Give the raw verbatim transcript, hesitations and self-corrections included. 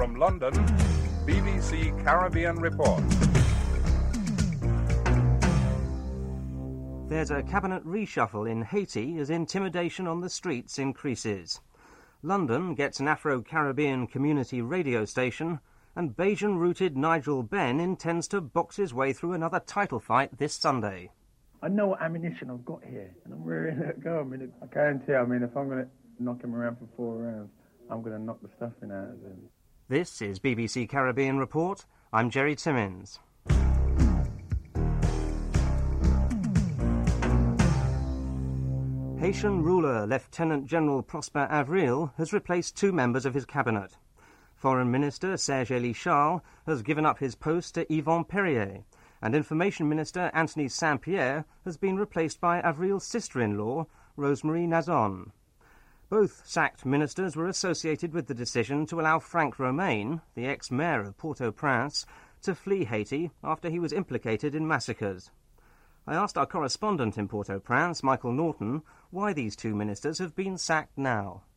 From London, B B C Caribbean Report. There's a cabinet reshuffle in Haiti as intimidation on the streets increases. London gets an Afro-Caribbean community radio station, and Bajan-rooted Nigel Benn intends to box his way through another title fight this Sunday. I know what ammunition I've got here, and I'm ready to go. I mean, I guarantee, I mean, if I'm going to knock him around for four rounds, I'm going to knock the stuffing out of him. This is B B C Caribbean Report. I'm Jerry Timmins. Haitian ruler Lieutenant General Prosper Avril has replaced two members of his cabinet. Foreign Minister Serge-Élie Charles has given up his post to Yvon Perrier, and Information Minister Anthony Saint-Pierre has been replaced by Avril's sister-in-law, Rosemarie Nazon. Both sacked ministers were associated with the decision to allow Frank Romain, the ex-mayor of Port-au-Prince, to flee Haiti after he was implicated in massacres. I asked our correspondent in Port-au-Prince, Michael Norton, why these two ministers have been sacked now.